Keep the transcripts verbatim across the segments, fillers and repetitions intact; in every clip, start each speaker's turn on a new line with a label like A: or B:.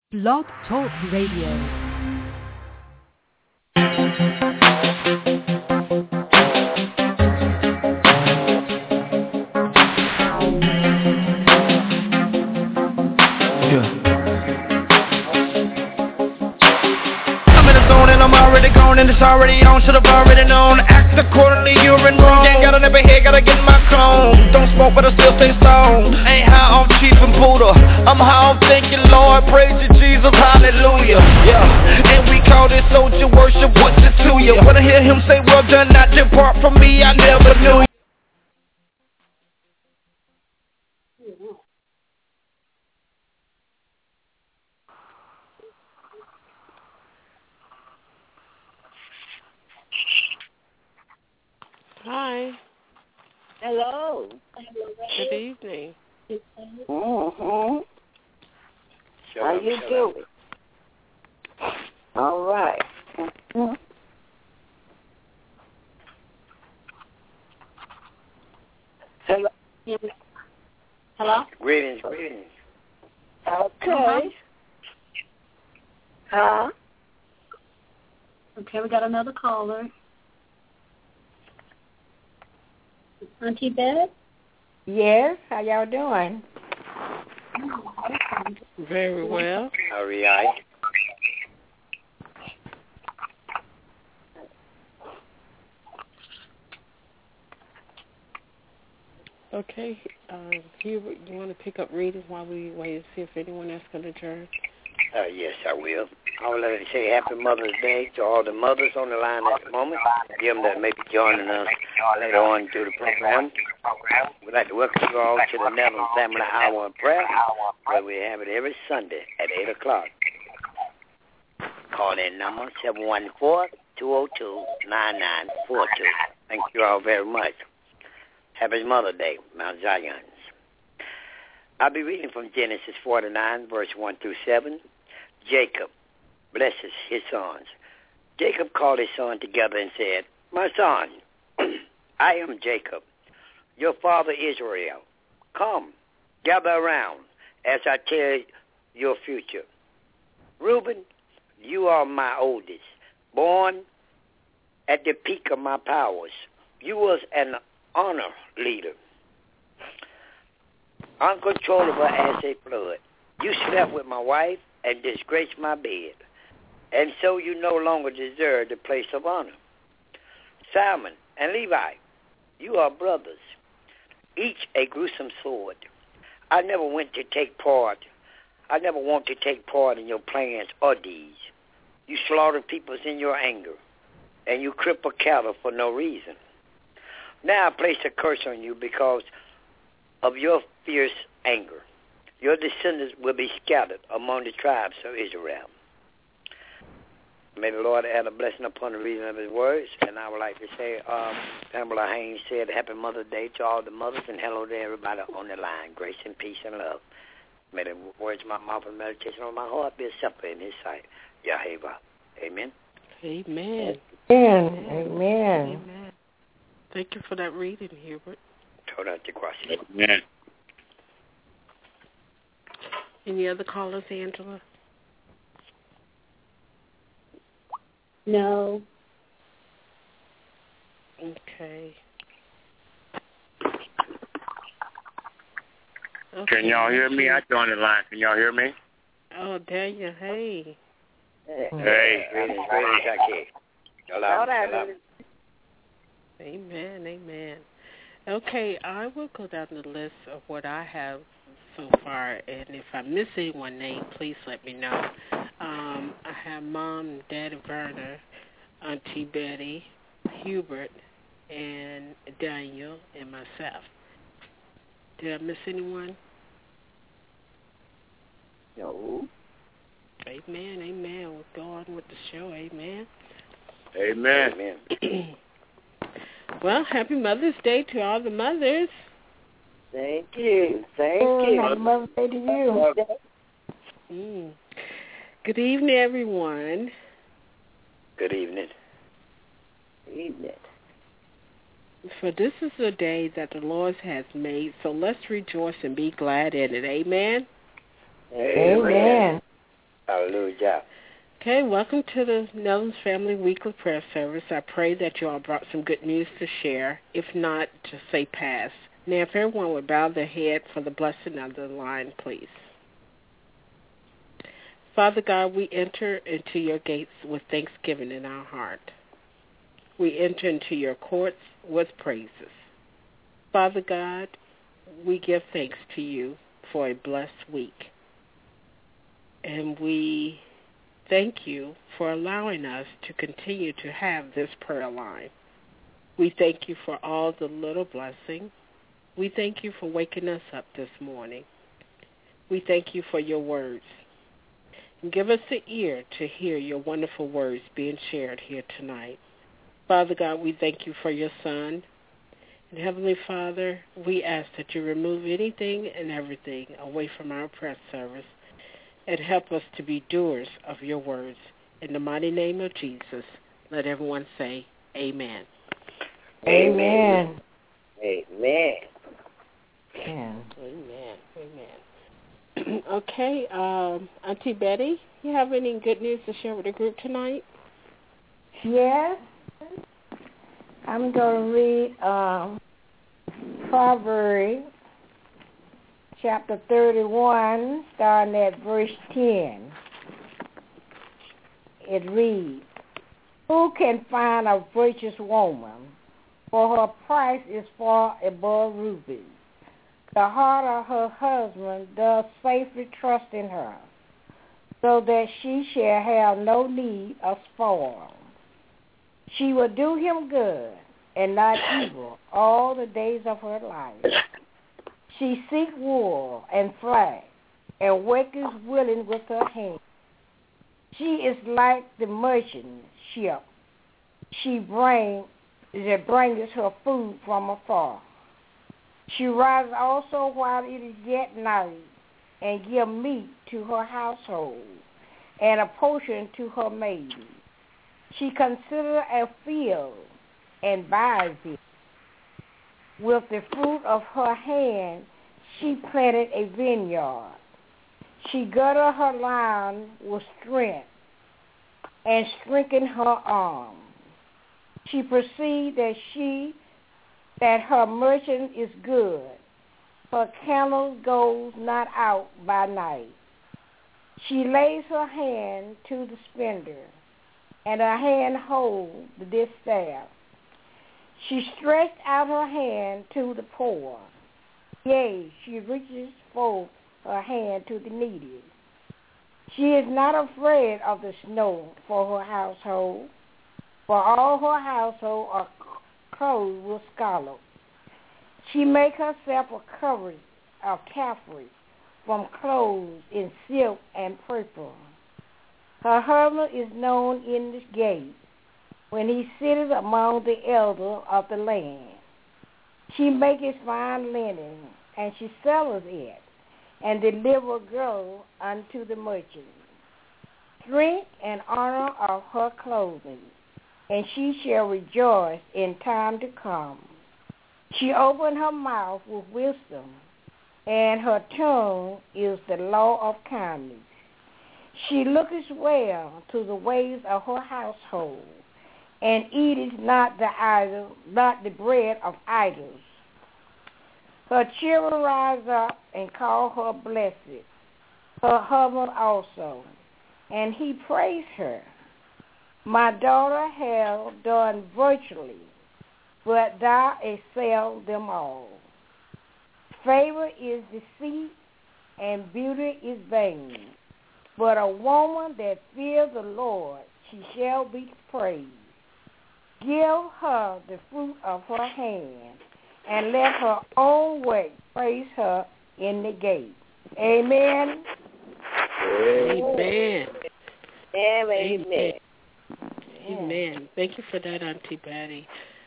A: Blog Talk Radio.
B: And I'm already gone and it's already on, should've already known. Act accordingly, you're in wrong. Ain't got a never head, gotta get in my clone. Don't smoke but I still stay stoned. Ain't high off chief and Buddha, I'm high on thank you Lord. Praise you Jesus, hallelujah. Yeah, and we call this soldier worship, what's it to you? When I hear him say well done, not depart from me, I never knew you.
C: Hi.
D: Hello.
C: Good evening.
D: Mm-hmm. How you doing? All right. Mm-hmm. Hello.
E: Hello?
D: Greetings, greetings. Okay.
E: Uh-huh.
D: Huh?
E: Okay, we got another caller. Auntie Beth?
F: Yes, how y'all doing?
C: Very well.
D: How are you?
C: Okay, um, Hubert, you want to pick up reading while we wait to see if anyone else can adjourn?
D: Uh, yes, I will. I would like to say Happy Mother's Day to all the mothers on the line at the moment. Them that may be joining us later on through the program. We'd like to welcome you all to the Netherlands Family Hour of Prayer, where we have it every Sunday at eight o'clock. Call in number seven one four, two zero two, nine nine four two. Thank you all very much. Happy Mother's Day, Mount Zions. I'll be reading from Genesis forty-nine, verse one through seven. Jacob blesses his sons. Jacob called his son together and said, my son, I am Jacob, your father Israel. Come, gather around as I tell your future. Reuben, you are my oldest, born at the peak of my powers. You was an honor leader, uncontrollable as a flood. You slept with my wife and disgraced my bed, and so you no longer deserve the place of honor. Simon and Levi, you are brothers, each a gruesome sword. I never went to take part. I never want to take part in your plans or deeds. You slaughter peoples in your anger, and you cripple cattle for no reason. Now I place a curse on you because of your fierce anger. Your descendants will be scattered among the tribes of Israel. May the Lord add a blessing upon the reading of his words. And I would like to say, um, Pamela Haynes said, Happy Mother's Day to all the mothers, and hello to everybody on the line. Grace and peace and love. May the words of my mouth and meditation of my heart be acceptable in his sight. Yahweh. Amen.
C: Amen.
F: Amen. Amen. Amen.
C: Amen. Thank you for that reading, Hubert.
D: Amen.
C: Any other callers, Angela?
E: No.
C: Okay.
G: Okay. Can y'all hear me? I joined the line. Can y'all hear me?
C: Oh, Daniel, hey.
G: Hey.
D: Greetings, greetings, Aki. Hello. Hello.
C: Amen, amen. Okay, I will go down the list of what I have so far, and if I miss anyone's name, please let me know. Um, I have Mom and Daddy Verner, Auntie Betty, Hubert, and Daniel, and myself. Did I miss anyone?
D: No.
C: Amen, amen. We'll go on with the show, amen.
G: Amen.
D: Amen.
C: Well, happy Mother's Day to all the mothers.
D: Thank you. Thank
F: Oh,
D: you.
F: happy Mother's Day to you.
C: Mm. Good evening, everyone.
D: Good evening. Evening.
C: For this is the day that the Lord has made, so let's rejoice and be glad in it. Amen?
D: Amen.
F: Amen.
D: Hallelujah.
C: Okay, welcome to the Nellis Family Weekly Prayer Service. I pray that you all brought some good news to share. If not, just say pass. Now, if everyone would bow their head for the blessing of the line, please. Father God, we enter into your gates with thanksgiving in our heart. We enter into your courts with praises. Father God, we give thanks to you for a blessed week. And we thank you for allowing us to continue to have this prayer line. We thank you for all the little blessings. We thank you for waking us up this morning. We thank you for your words. And give us the ear to hear your wonderful words being shared here tonight. Father God, we thank you for your Son. And Heavenly Father, we ask that you remove anything and everything away from our prayer service and help us to be doers of your words. In the mighty name of Jesus, let everyone say amen.
F: Amen.
D: Amen.
F: Amen.
C: Amen. Amen. Okay, um, Auntie Betty, you have any good news to share with the group tonight?
F: Yes. I'm going to read um, Proverbs chapter thirty-one, starting at verse ten. It reads, "Who can find a virtuous woman? For her price is far above rubies. The heart of her husband does safely trust in her, so that she shall have no need of spoil. She will do him good and not evil all the days of her life. She seeks wool and flax, and worketh willing with her hand. She is like the merchant ship. She bring that bringeth her food from afar. She rises also while it is yet night, and give meat to her household, and a portion to her maid. She considereth a field, and buys it. With the fruit of her hand she planted a vineyard. She girded her line with strength, and strengthened her arm. She perceived that she that her merchant is good. Her candle goes not out by night. She lays her hand to the spender, and her hand holds the distaff. She stretched out her hand to the poor. Yea, she reaches forth her hand to the needy. She is not afraid of the snow for her household, for all her household are clothed with scarlet. She make herself a covering of taffety from clothes in silk and purple. Her husband is known in the gate, when he sitteth among the elders of the land. She maketh fine linen, and she selleth it, and deliver girl unto the merchant. Strength and honor are her clothing, and she shall rejoice in time to come. She opened her mouth with wisdom, and her tongue is the law of kindness. She looketh well to the ways of her household, and eateth not the idol, not the bread of idols. Her children rise up and call her blessed, her husband also, and he praised her. My daughter has done virtually, but thou excel them all. Favor is deceit, and beauty is vain. But a woman that fears the Lord, she shall be praised. Give her the fruit of her hand, and let her own work praise her in the gate. Amen.
C: Amen.
D: Amen.
C: Amen. Amen. Thank you for that, Auntie Betty.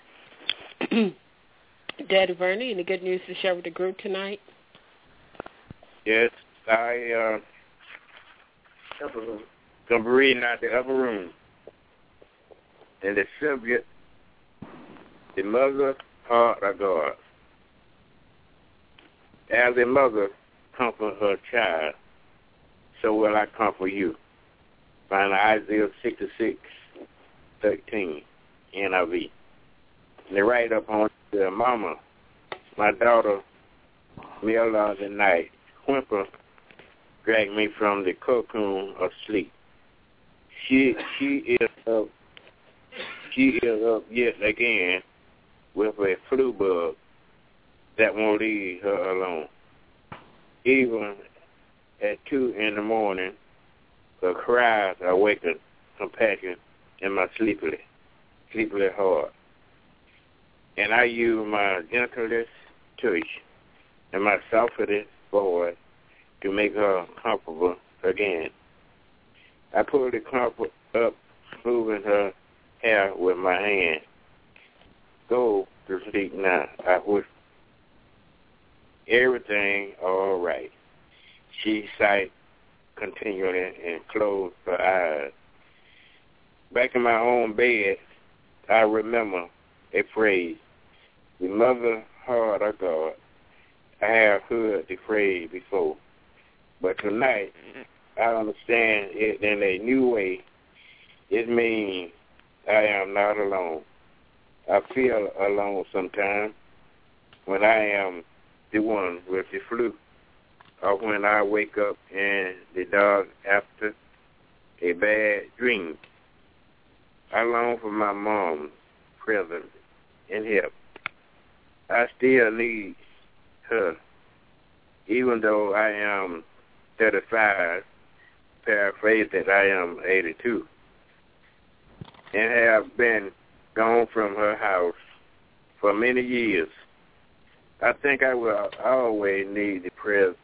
C: Daddy Vernon, any good news to share with the group tonight?
G: Yes, I uh, come reading out the upper room. And the subject, the mother heart of God. As a mother comfort her child, so will I comfort you. find Isaiah sixty-six thirteen, N I V. And they write up on the mama, my daughter, middle of the night, whimper, dragged me from the cocoon of sleep. She she is up, she is up yet again with a flu bug that won't leave her alone. Even at two in the morning, her cries awaken compassion in my sleepily, sleepily heart. And I use my gentlest touch and my softest voice to make her comfortable again. I pull the comfort up, moving her hair with my hand. Go to sleep now, I whisper. Everything all right. She sighed continually and closed her eyes. Back in my own bed, I remember a phrase. The mother heart of God. I have heard the phrase before. But tonight, I understand it in a new way. It means I am not alone. I feel alone sometimes when I am the one with the flu, or when I wake up in the dark after a bad dream. I long for my mom's presence and help. I still need her, even though I am thirty-five, paraphrase that I am eighty-two, and have been gone from her house for many years. I think I will always need the presence.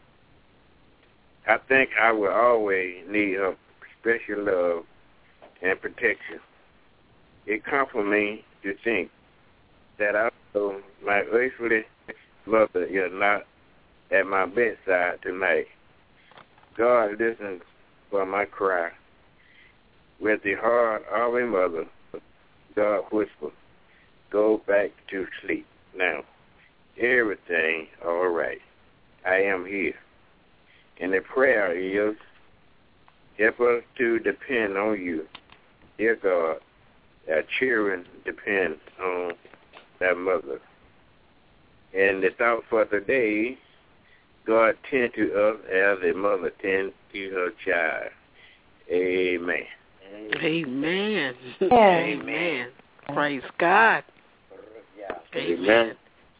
G: I think I will always need her special love and protection. It comforts me to think that although my earthly mother is not at my bedside tonight, God listens for my cry. With the heart of a mother, God whispers, go back to sleep now. Everything all right. I am here. And the prayer is, help us to depend on you. Dear God, our children depend on their mother. And the thought for today, God tend to us as a mother tends to her child. Amen.
C: Amen.
F: Amen.
C: Amen. Praise God. Amen.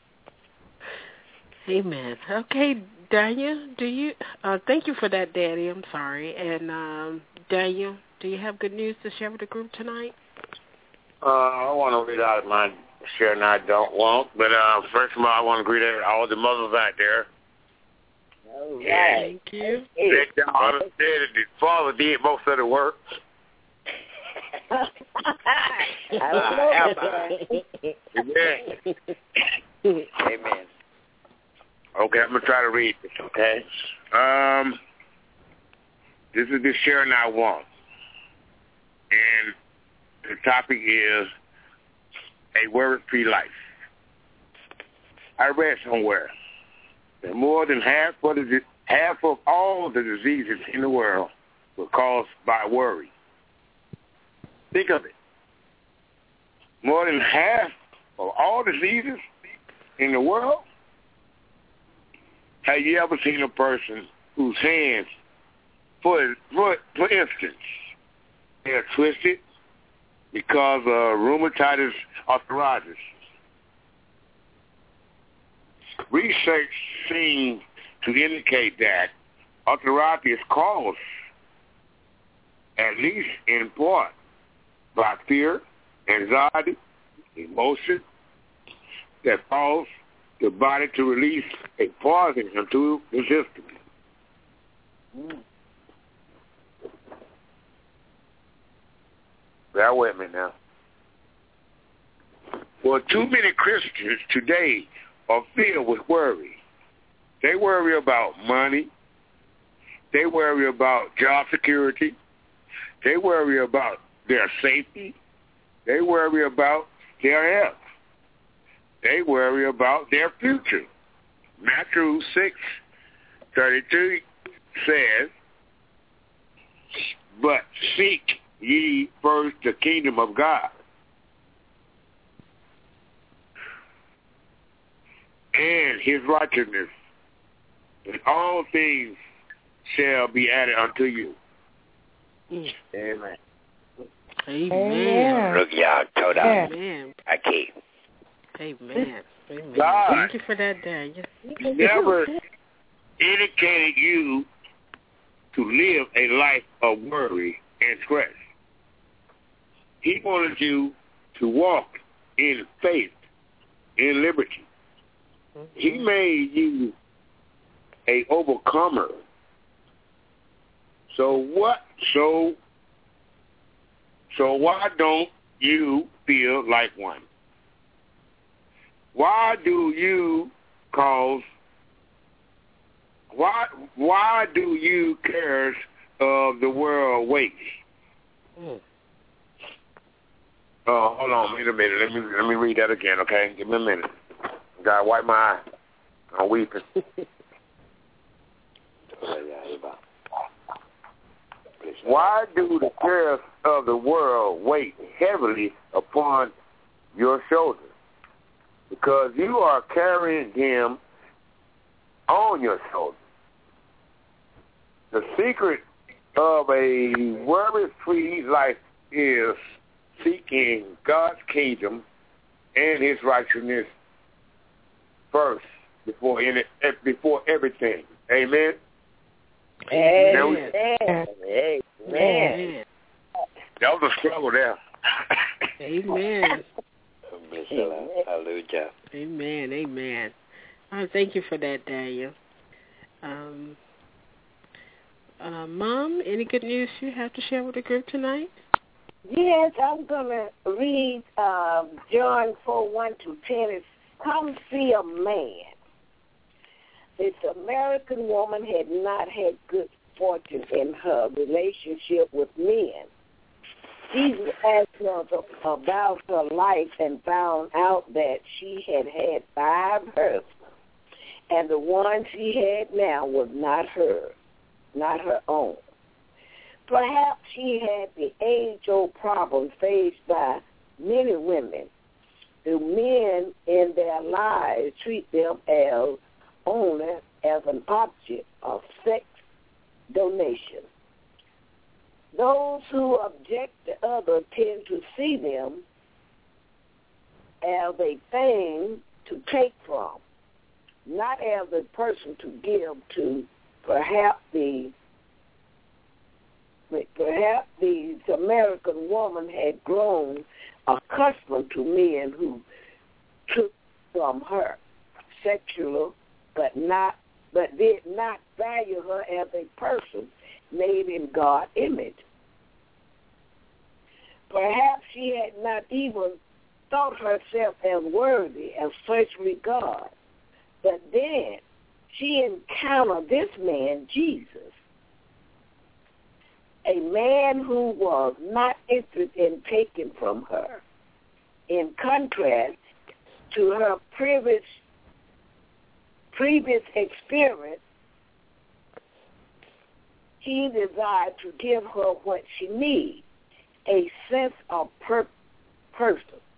C: Amen. Okay, Daniel, do you, uh, thank you for that, Daddy. I'm sorry. And um, Daniel, do you have good news to share with the group tonight?
G: Uh, I want to read out my share, and I don't want. But uh, first of all, I want to greet all the mothers out there.
F: All right.
G: Yeah.
C: Thank you.
G: That y'all understand that the father did most of the work.
F: I
G: Amen.
D: Amen.
G: Okay, I'm going to try to read this, okay? Um, this is the sharing I want. And the topic is a worry-free life. I read somewhere that more than half of, the, half of all the diseases in the world were caused by worry. Think of it. More than half of all diseases in the world. Have you ever seen a person whose hands, for, for, for instance, they are twisted because of rheumatoid arthritis? Research seems to indicate that arthritis is caused, at least in part, by fear, anxiety, emotion that cause the body to release a poison into the system. Mm. Bear with me now. Well, too many Christians today are filled with worry. They worry about money. They worry about job security. They worry about their safety. They worry about their health. They worry about their future. Matthew six thirty-two says, but seek ye first the kingdom of God, and his righteousness, and all things shall be added unto you.
C: Mm.
G: Amen.
C: Amen.
F: Amen.
D: Look, y'all, told out.
C: Amen.
D: Okay.
C: Amen. Amen.
G: God.
C: Thank you for that, Daniel.
G: Never indicated you to live a life of worry and stress. He wanted you to walk in faith, in liberty. Mm-hmm. He made you a overcomer. So what? So, so why don't you feel like one? Why do you cause? Why? Why do you cares of the world wait? Mm. Oh, hold on, wait a minute. Let me let me read that again, okay? Give me a minute. Gotta wipe my eye. I'm weeping. Why do the cares of the world weigh heavily upon your shoulders? Because you are carrying him on your shoulders. The secret of a worry-free life is seeking God's kingdom and his righteousness first before any, before everything. Amen?
F: Amen.
G: Amen.
F: Amen.
G: That was a struggle there.
C: Amen.
D: Hallelujah.
C: Amen. Amen. Uh, thank you for that, Daniel. Um, uh, Mom, any good news you have to share with the group tonight?
H: Yes, I'm going to read um, John four, one to ten. It's, come see a man. This American woman had not had good fortune in her relationship with men. Jesus asked her about her life and found out that she had had five husbands, and the one she had now was not her, not her own. Perhaps she had the age-old problem faced by many women. The men in their lives treat them as only as an object of sex donation. Those who object to others tend to see them as a thing to take from, not as a person to give to. Perhaps the perhaps the American woman had grown accustomed to men who took from her sexually, but not but did not value her as a person made in God's image. Perhaps she had not even thought herself as worthy of such regard. But then she encountered this man, Jesus, a man who was not interested in taking from her. In contrast to her previous previous experience, he desired to give her what she needs, a sense of pur- purpose,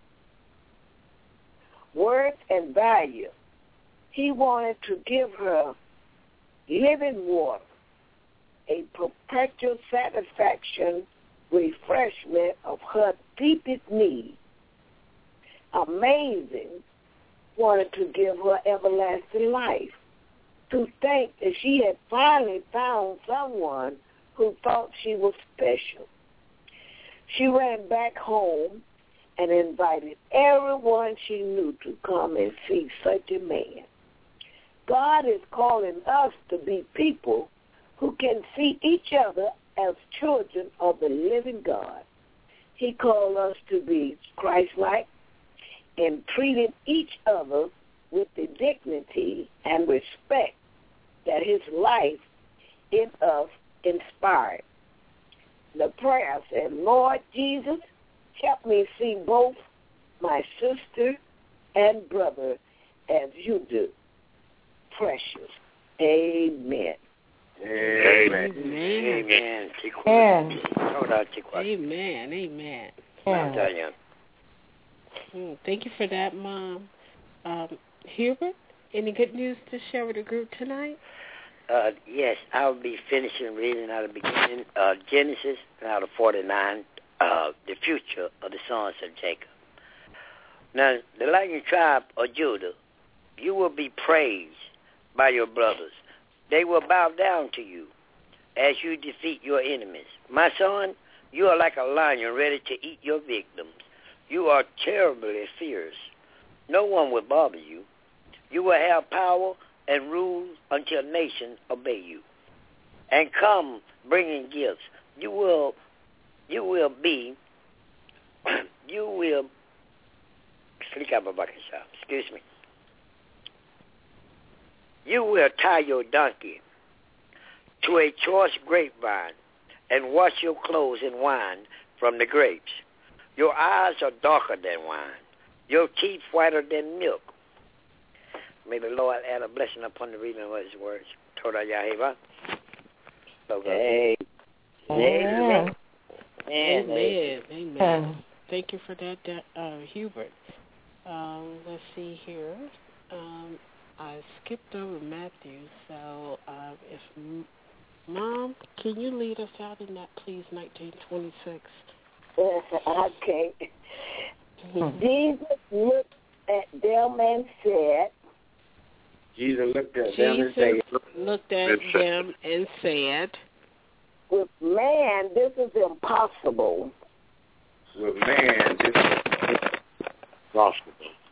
H: worth, and value. He wanted to give her living water, a perpetual satisfaction, refreshment of her deepest need. Amazing, wanted to give her everlasting life. To think that she had finally found someone who thought she was special. She ran back home and invited everyone she knew to come and see such a man. God is calling us to be people who can see each other as children of the living God. He called us to be Christ-like and treating each other with the dignity and respect that his life in us inspired. The prayer said, Lord Jesus, help me see both my sister and brother as you do. Precious. Amen.
D: Amen.
C: Amen.
D: Amen.
C: Amen. Amen.
D: Amen.
C: Mm, thank you for that, Mom. Um, Hubert, any good news to share with the group tonight?
D: Uh, yes, I'll be finishing reading out of the beginning, uh, Genesis, out of forty-nine, uh, the future of the sons of Jacob. Now, the lion tribe of Judah, you will be praised by your brothers. They will bow down to you as you defeat your enemies. My son, you are like a lion ready to eat your victims. You are terribly fierce. No one will bother you. You will have power and rule until nations obey you. And come bringing gifts. You will, you will be, you will, excuse me. You will tie your donkey to a choice grapevine and wash your clothes in wine from the grapes. Your eyes are darker than wine, your teeth whiter than milk. May the Lord add a blessing upon the reading of his words. Toda Yahweh.
H: Amen.
C: Amen. Amen. Amen. Thank you for that, uh, Hubert. Um, let's see here. Um, I skipped over Matthew, so uh, if Mom, can you lead us out in that, please, nineteen twenty-six?
H: Okay. Jesus looked at them and said,
G: Jesus looked at
C: Jesus
G: them and said,
C: looked at them and said,
H: with man, this is impossible.
G: With man, this is impossible.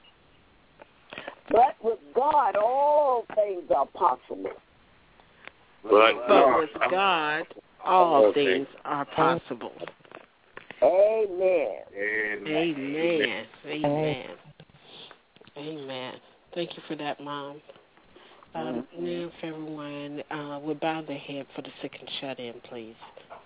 H: But with God, all things are possible.
G: But,
C: but with God, all things are possible.
H: Amen.
C: Amen. Amen. Amen. Thank you for that, Mom. Um, mm-hmm. Now, if everyone uh, would bow their head for the sick and shut in, please.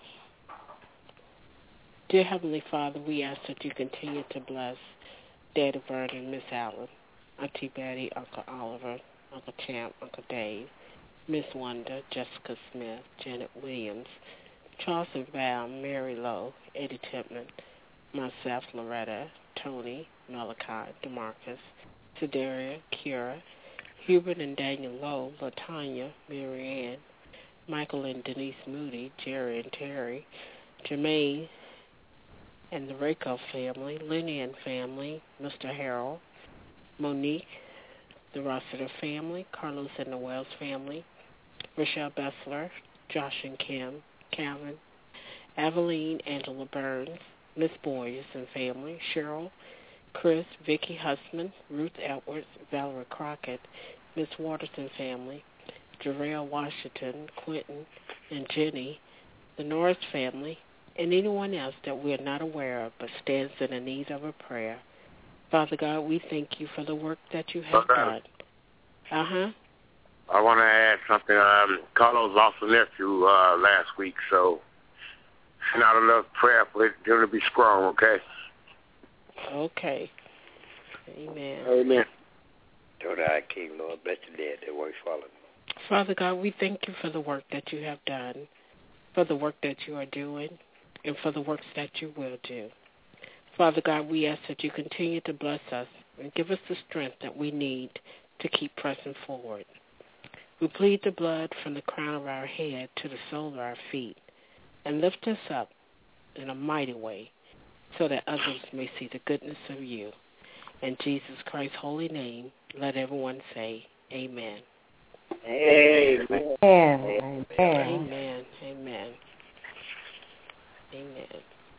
C: Dear Heavenly Father, we ask that you continue to bless Daddy Vernon, Miss Allen, Auntie Betty, Uncle Oliver, Uncle Champ, Uncle Dave, Miss Wanda, Jessica Smith, Janet Williams, Charles and Val, Mary Lowe, Eddie Tipman, myself, Loretta, Tony, Malachi, DeMarcus, Sedaria, Kira, Hubert and Daniel Lowe, LaTanya, Marianne, Michael and Denise Moody, Jerry and Terry, Jermaine and the Rayco family, Lenny and family, Mister Harold, Monique, the Rossiter family, Carlos and the Wells family, Rochelle Bessler, Josh and Kim, Calvin, Aveline, Angela Burns, Miss Boyes and family, Cheryl, Chris, Vicky Husman, Ruth Edwards, Valerie Crockett, Miss Waterson family, Jarrell Washington, Quentin, and Jenny, the Norris family, and anyone else that we are not aware of but stands in the need of a prayer. Father God, we thank you for the work that you have
G: okay.
C: done. Uh-huh.
G: I want to add something. Um, Carlos lost a nephew uh, last week, so send out a little prayer for him to be strong, okay?
C: Okay. Amen.
G: Amen.
D: Told I King, Lord, bless the dead that works for them.
C: Father God, we thank you for the work that you have done, for the work that you are doing, and for the works that you will do. Father God, we ask that you continue to bless us and give us the strength that we need to keep pressing forward. We plead the blood from the crown of our head to the sole of our feet and lift us up in a mighty way so that others may see the goodness of you. In Jesus Christ's holy name, let everyone say amen.
H: Amen.
F: Amen.
C: Amen. Amen. Amen.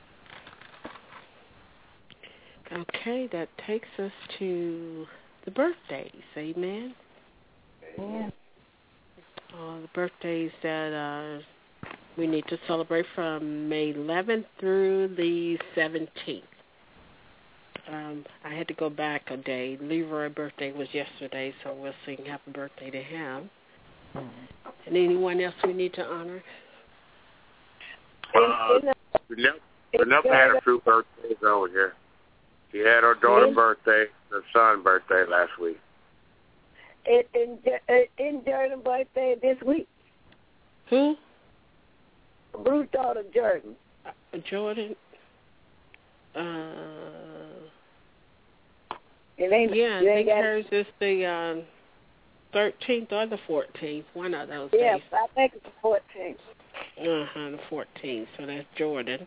C: Okay, that takes us to the birthdays. Amen.
F: Amen.
C: Uh, the birthdays that uh, we need to celebrate from May eleventh through the seventeenth. Um, I had to go back a day. Leroy's birthday was yesterday, so we'll sing happy birthday to him. Mm-hmm. And anyone else we need to honor?
G: Uh, we never, we never had a few birthdays over here. She had her daughter's birthday, her son's birthday last week.
H: In, in, in Jordan's birthday this week.
C: Who?
H: Bruce's daughter, Jordan.
C: Uh, Jordan. Uh,
H: it ain't,
C: yeah,
H: it
C: I
H: ain't
C: think
H: got,
C: hers is the um, thirteenth or the fourteenth, one of those
H: yeah,
C: days.
H: I think it's the fourteenth.
C: Uh-huh, the fourteenth, so that's Jordan.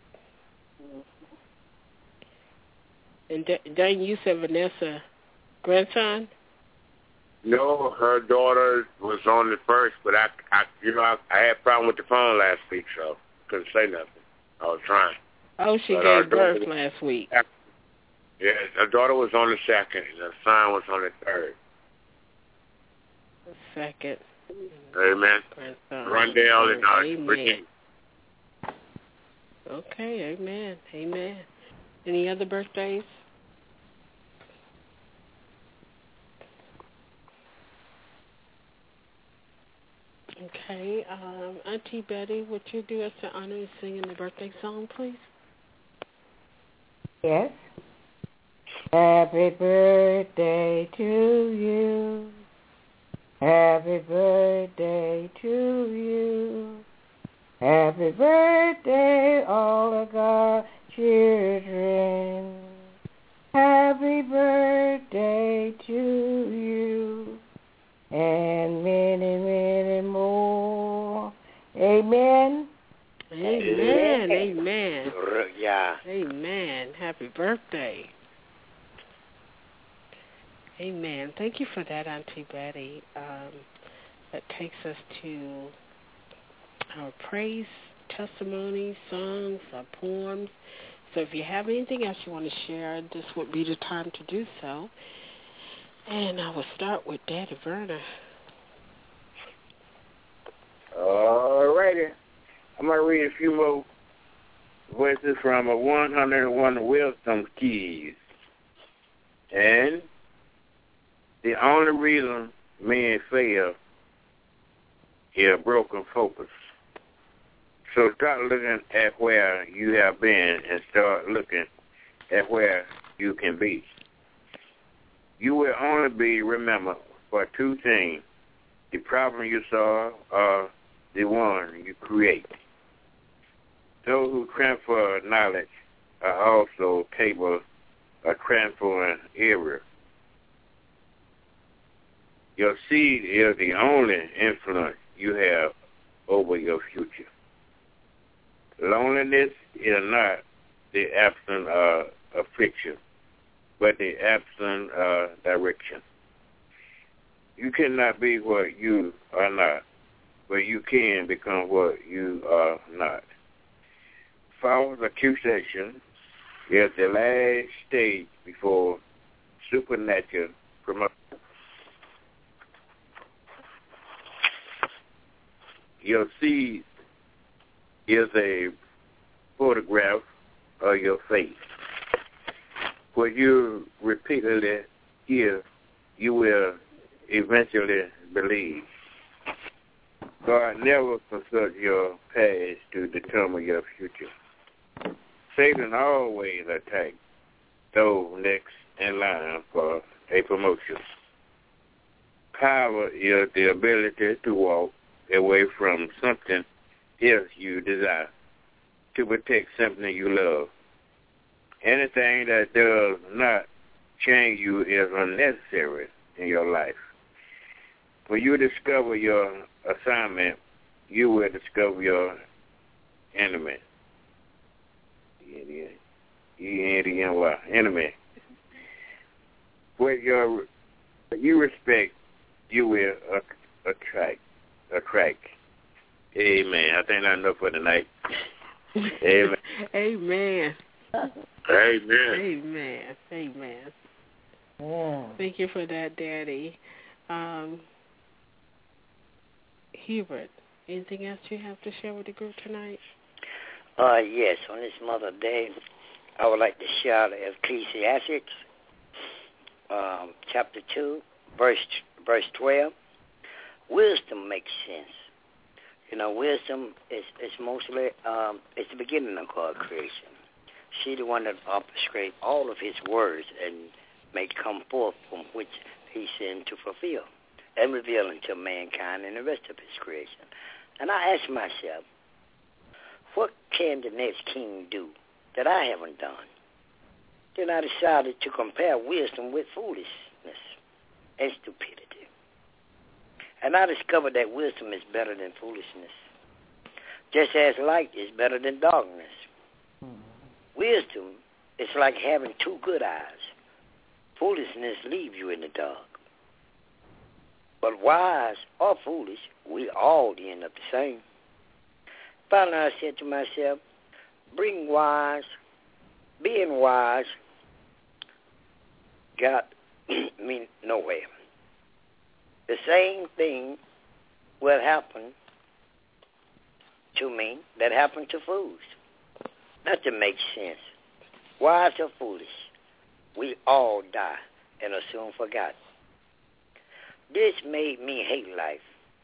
C: And D- Dane, you said Vanessa grandson?
G: No, her daughter was on the first, but I, I you know, I, I had a problem with the phone last week, so couldn't say nothing. I was trying.
C: Oh, she
G: but
C: gave birth
G: daughter,
C: last week.
G: Yeah, her daughter was on the second, and her son was on the third.
C: The second.
G: Amen.
C: Grandson.
G: Rondell and uh,
C: Amen.
G: Brittany.
C: Okay, amen, amen. Any other birthdays? Okay, um, Auntie Betty, would you do us the honor of singing the birthday song, please?
F: Yes. Happy birthday to you. Happy birthday to you. Happy birthday, all of God's children. Happy birthday to you. And many, many more. Amen.
C: Amen. Amen.
D: Yeah.
C: Amen. Happy birthday. Amen. Thank you for that, Auntie Betty. Um, that takes us to our praise, testimonies, songs, our poems. So if you have anything else you want to share, this would be the time to do so. And I will start with Daddy Verna.
G: All righty. I'm going to read a few more voices from a one hundred one Wisdom Keys. And the only reason men fail is broken focus. So start looking at where you have been and start looking at where you can be. You will only be remembered for two things: the problem you solve or the one you create. Those who transfer knowledge are also capable of transferring error. Your seed is the only influence you have over your future. Loneliness is not the absence of affliction, but the absence of direction. You cannot be what you are not, but you can become what you are not. False accusation is the last stage before supernatural promotion. Your seed is a photograph of your faith. What you repeatedly hear, you will eventually believe. God never consults your past to determine your future. Satan always attacks those next in line for a promotion. Power is the ability to walk away from something else you desire, to protect something you love. Anything that does not change you is unnecessary in your life. When you discover your assignment, you will discover your enemy. E N D N Y, enemy. What your you respect, you will attract. Attract. Amen. I think that's enough for tonight. Amen.
C: Amen.
G: Amen.
C: Amen. Amen.
F: Yeah.
C: Thank you for that, Daddy. Um, Hubert, anything else you have to share with the group tonight?
D: Uh, yes, on this Mother's Day, I would like to share the Ecclesiastes, um, chapter two, verse verse twelve. Wisdom makes sense. You know, wisdom is, is mostly, um, it's the beginning of God's creation. She the one that orchestrates all of his words and make come forth from which he sent to fulfill and reveal unto mankind and the rest of his creation. And I asked myself, what can the next king do that I haven't done? Then I decided to compare wisdom with foolishness and stupidity. And I discovered that wisdom is better than foolishness, just as light is better than darkness. Mm-hmm. Wisdom is like having two good eyes. Foolishness leaves you in the dark. But wise or foolish, we all end up the same. Finally, I said to myself, being wise, being wise got me nowhere. The same thing will happen to me that happened to fools. Nothing makes sense. Wise or foolish, we all die and are soon forgotten. This made me hate life.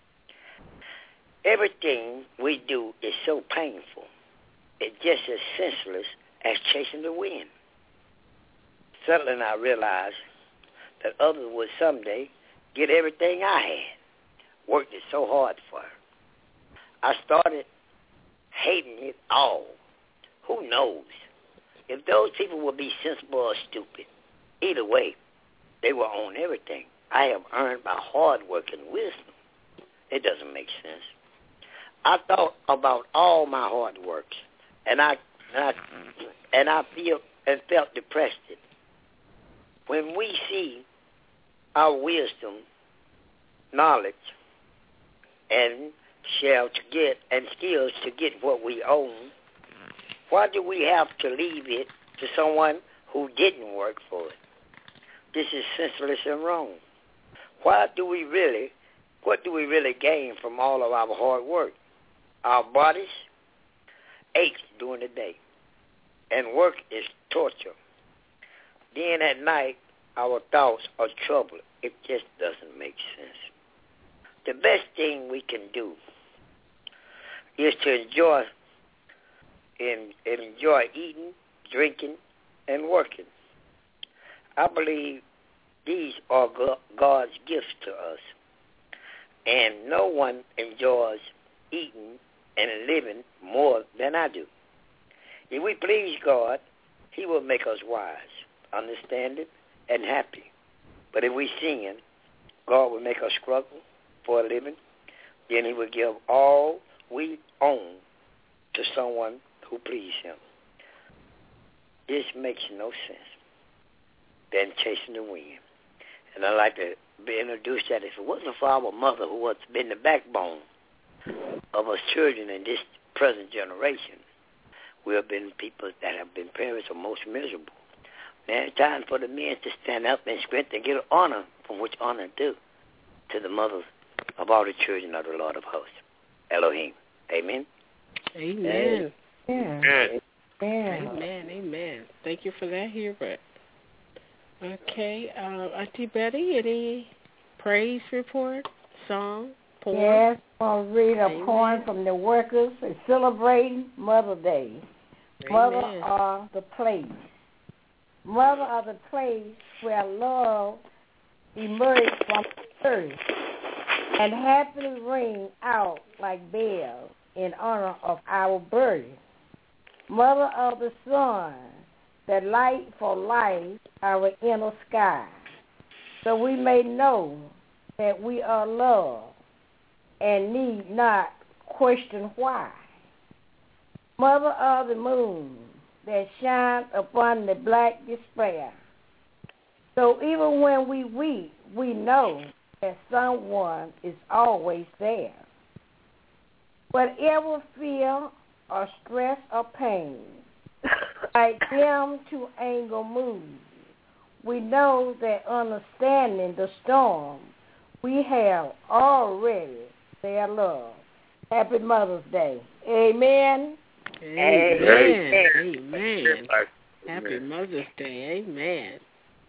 D: Everything we do is so painful. It's just as senseless as chasing the wind. Suddenly I realized that others would someday get everything I had. Worked it so hard for. I started hating it all. Who knows? If those people would be sensible or stupid, either way, they will own everything I have earned by hard work and wisdom. It doesn't make sense. I thought about all my hard work, and I, and I, and I feel and felt depressed. When we see our wisdom, knowledge, and shall to get and skills to get what we own, why do we have to leave it to someone who didn't work for it? This is senseless and wrong. Why do we really, what do we really gain from all of our hard work? Our bodies ache during the day, and work is torture. Then at night, our thoughts are troubled. It just doesn't make sense. The best thing we can do is to enjoy and, and enjoy eating, drinking, and working. I believe these are God's gifts to us, and no one enjoys eating and living more than I do. If we please God, he will make us wise, understanding, and happy. But if we sin, God will make us struggle for a living. Then he will give all we own to someone who pleases him. This makes no sense than chasing the wind. And I'd like to be introduced that if it wasn't for our mother, who has been the backbone of us children in this present generation, we have been people that have been parents are most miserable. Now it's time for the men to stand up and strength and get honor from which honor due to the mothers of all the children of the Lord of hosts, Elohim. Amen.
C: Amen.
F: Amen.
C: Amen. Amen. Amen. Thank you for that, Hubert. Okay, uh, Auntie Betty, any praise report, song, poem?
F: Yes, I'll read a
C: Amen.
F: poem from the workers celebrating Mother's Day.
C: Amen.
F: Mother of the place. Mother of the place where love emerged from the earth and happily ring out like bells in honor of our birth. Mother of the sun, that light for life our inner sky, so we may know that we are loved and need not question why. Mother of the moon, that shines upon the black despair, so even when we weep, we know that someone is always there. Whatever fear or stress or pain, like them to anger moves, we know that understanding the storm, we have already their love. Happy Mother's Day. Amen.
C: Amen.
G: Amen.
C: Amen. Happy Mother's Day. Amen.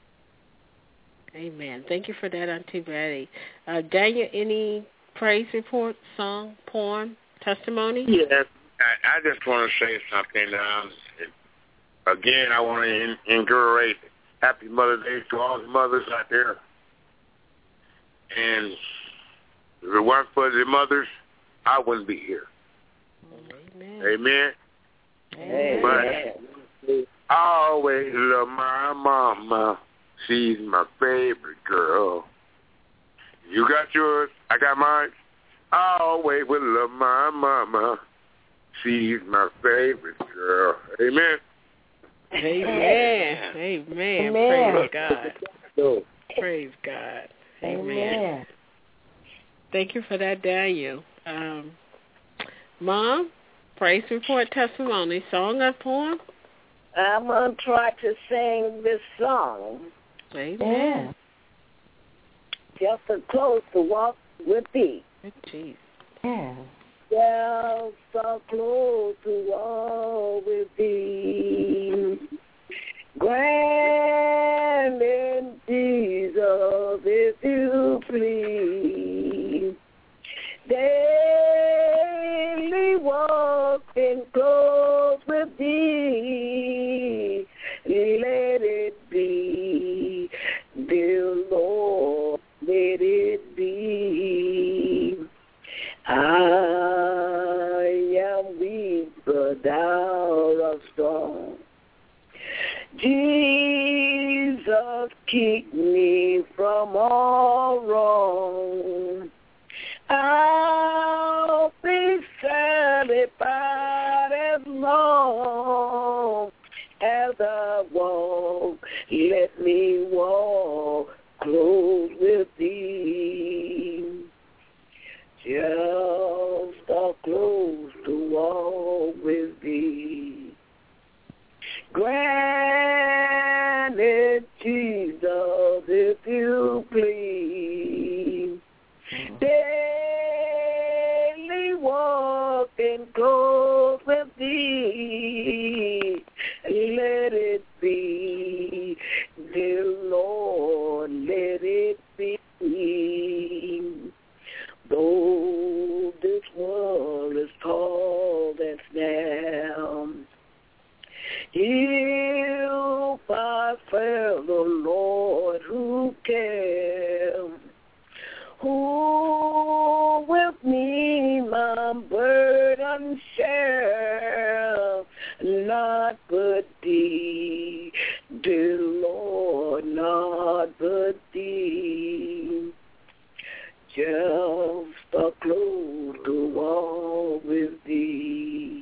C: Amen. Thank you for that, Auntie Betty. Uh, Daniel, any praise report, song, poem, testimony?
G: Yes. I, I just want to say something. Um, again, I want to inaugurate Happy Mother's Day to all the mothers out there. And if it weren't for the mothers, I wouldn't be here.
C: Amen.
G: Amen.
H: Amen.
G: But I always love my mama. She's my favorite girl. You got yours, I got mine. I always will love my mama. She's my favorite girl. Amen.
C: Amen. Amen.
F: Amen.
C: Praise God.
G: So,
C: Praise God. Amen.
F: Amen.
C: Thank you for that, Daniel. Um, Mom, praise report, testimony, song or poem?
H: I'm going to try to sing this song.
C: Amen.
H: Just a close to walk with thee.
C: Jeez.
F: Yeah.
H: Just so close to walk with thee. Grand in Jesus, if you please. Daily walking close with thee. Let it be, dear Lord, let it be. I am weak, but thou art strong. Jesus, keep me from all wrong. I'll be satisfied as long as I walk. Let me walk close with thee. Just so close to walk with thee. Grant it, Jesus, if you please. Daily walking close with thee. Let it be, dear Lord, let it be. Though this world is tall and snare, if I fail the Lord who cares, who with me my burden share, not but thee, dear Lord, not but thee. Just a close to walk with thee.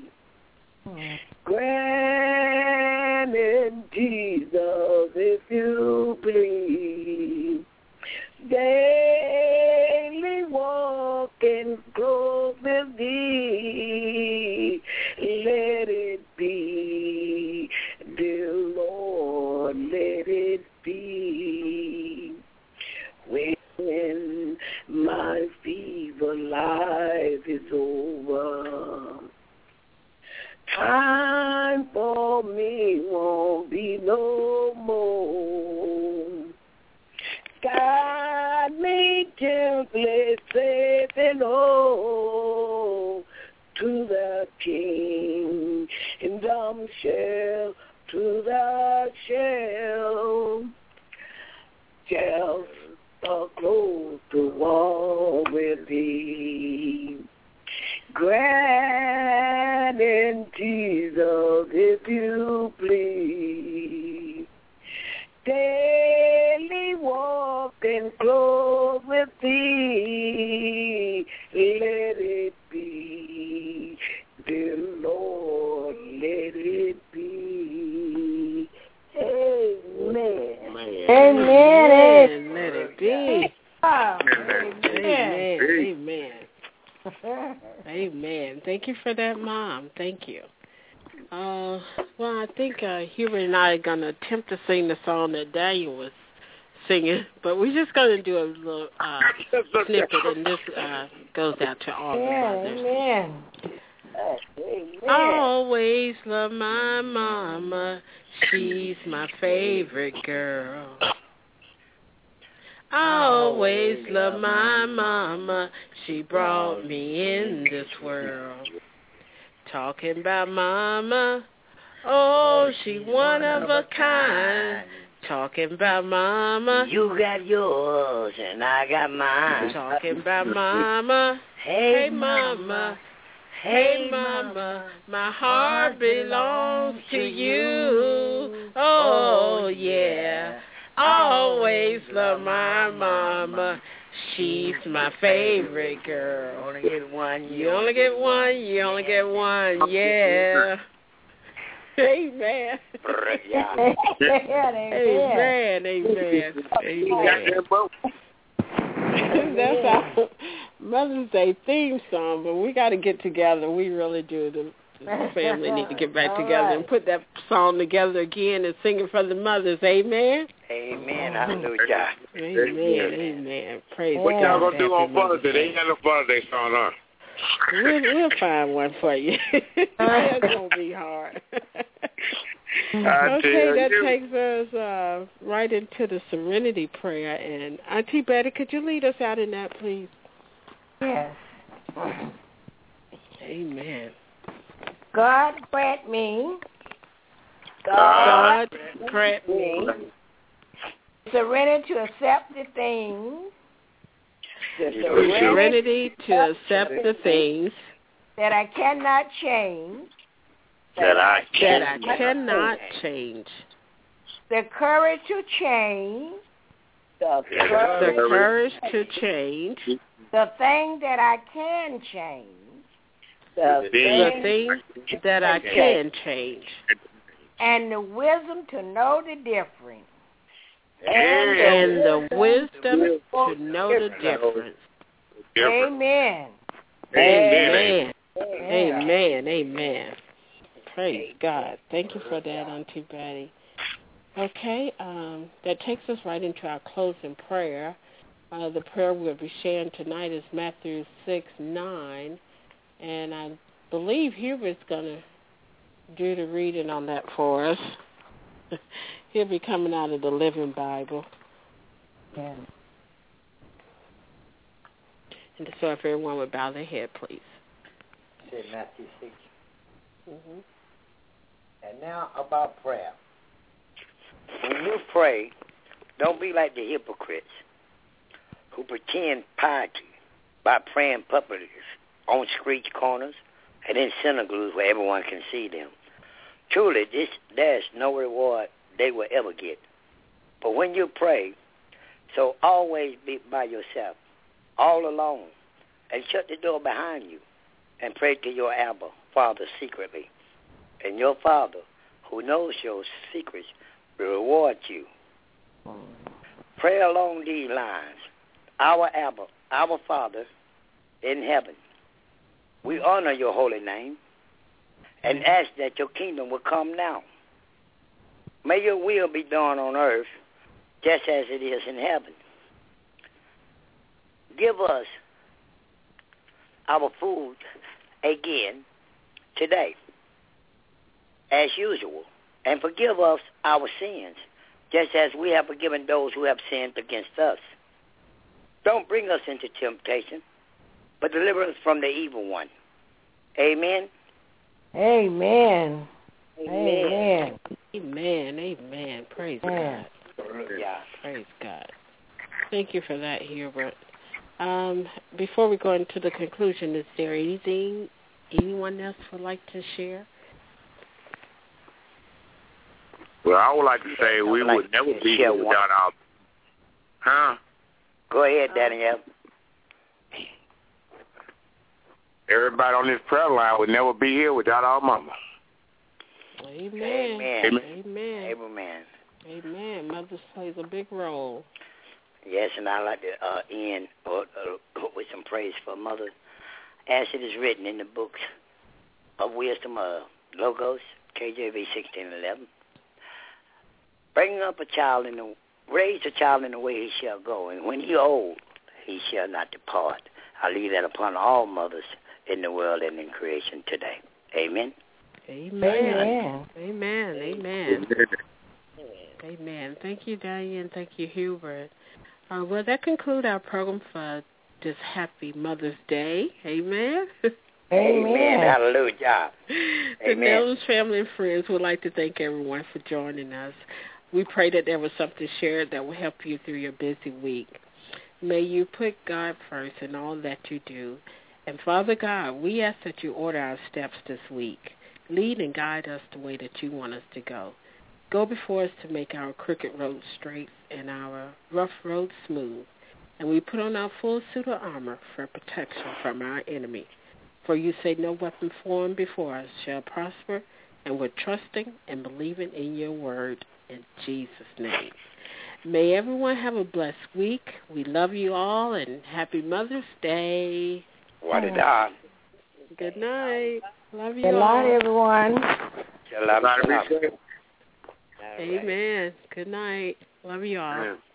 H: Granted, Jesus, if you please, daily walking close with thee, let it be, dear Lord, let it be. When my fever life is over, time for me won't be no more. Guide me gently, safe and whole, to the King, and dumb shall to the shell. Just so close to walk with thee. Grant in Jesus, if you please. Daily walking close with thee. Let it be, dear Lord, let it be. Amen.
F: Amen. Amen.
C: Let it be.
F: Amen.
C: Amen. Amen. Amen. Thank you for that, Mom. Thank you. Uh, well, I think uh, Hubert and I are going to attempt to sing the song that Daniel was singing, but we're just going to do a little uh, snippet, and this uh, goes out to all
F: Yeah,
C: the brothers.
F: amen.
C: I always love my mama. She's my favorite girl. I always love my mama. She brought me in this world. Talking about mama. Oh, she one of a kind. Talking about mama.
D: You got yours and I got mine.
C: Talking about mama. Hey, mama. Hey, mama. My heart belongs to you. Oh, yeah. Always love my mama. She's my favorite girl.
D: Only get one.
C: You only get one. You only get one. Yeah. Amen.
D: Yeah.
C: Amen. Amen. Amen. That's our Mother's Day theme song, but we got to get together. We really do. The, the family need to get back
F: All
C: together
F: right.
C: and put that song together again and sing it for the mothers. Amen.
D: Amen. Hallelujah.
C: Amen. Amen. Praise
G: What
C: God.
G: y'all gonna do on
C: Happy Mother's
G: Father's Day? They ain't got no Father's Day song, huh?
C: We'll, we'll find one for you. That's going to be hard. Okay, that
G: you.
C: takes us uh, right into the Serenity Prayer. And Auntie Betty, could you lead us out in that, please?
F: Yes.
C: Amen.
F: God grant me
C: God grant me
F: serenity to accept the things
C: serenity to accept the things
F: that I cannot change,
G: That I
C: that I cannot change,
F: the courage to change
H: The
C: the courage to change
F: the thing that I can change,
H: the
C: the things that I can change,
F: and the wisdom to know the difference.
C: and the wisdom to know the difference.
F: Amen.
C: Amen. Amen. Amen. Praise God. Thank you for that, Auntie Betty. Okay, um, that takes us right into our closing prayer. Uh, the prayer we'll be sharing tonight is Matthew six nine, and I believe Hubert's going to do the reading on that for us. He'll be coming out of the Living Bible.
F: Yeah.
C: And so if everyone would bow their head, please.
I: Said Matthew six.
C: Mm-hmm.
I: And now about prayer.
D: When you pray, don't be like the hypocrites who pretend piety by praying publicly on street corners and in synagogues where everyone can see them. Truly, this, there's no reward they will ever get. But when you pray, so always be by yourself, all alone, and shut the door behind you and pray to your Abba, Father, secretly. And your Father, who knows your secrets, will reward you. Pray along these lines. Our Abba, our Father in heaven, we honor your holy name and ask that your kingdom will come now. May your will be done on earth just as it is in heaven. Give us our food again today, as usual, and forgive us our sins, just as we have forgiven those who have sinned against us. Don't bring us into temptation, but deliver us from the evil one. Amen.
F: Amen.
D: Amen.
C: Amen. Amen. Praise
F: Amen.
C: God.
D: Yeah.
C: Praise God. Thank you for that, Hubert. Um, before we go into the conclusion, is there anything anyone else would like to share?
G: Well, I would like to say we
D: like
G: would never
D: to
G: be
D: share
G: here
D: one.
G: without our... Huh?
D: Go ahead, Danielle.
G: Everybody on this prayer line would never be here without our mama.
C: Amen.
D: Amen.
C: Amen.
D: Amen.
C: Amen. Mother plays a big role.
D: Yes, and I'd like to uh, end uh, uh, with some praise for Mother, as it is written in the books of wisdom, uh, Logos, K J V sixteen eleven. Bring up a child in the, raise a child in the way he shall go, and when he old, he shall not depart. I leave that upon all mothers in the world and in creation today. Amen.
C: Amen.
F: Amen.
C: Amen. Amen. Amen. Thank you, Diane. Thank you, Hubert. Uh, well, that concludes our program for this happy Mother's Day. Amen.
D: Amen. Hallelujah.
C: The
D: Amen.
C: Nelms family and friends would like to thank everyone for joining us. We pray that there was something shared that will help you through your busy week. May you put God first in all that you do, And Father God, we ask that you order our steps this week. Lead and guide us the way that you want us to go. Go before us to make our crooked road straight and our rough road smooth. And we put on our full suit of armor for protection from our enemy. For you say no weapon formed before us shall prosper, and we're trusting and believing in your word in Jesus' name. May everyone have a blessed week. We love you all, and happy Mother's Day.
D: What it on?
C: Good night. Love you
F: Good
C: all.
F: night, everyone.
D: Shalom, shalom.
C: Amen. Good night. Love you all.
G: Amen.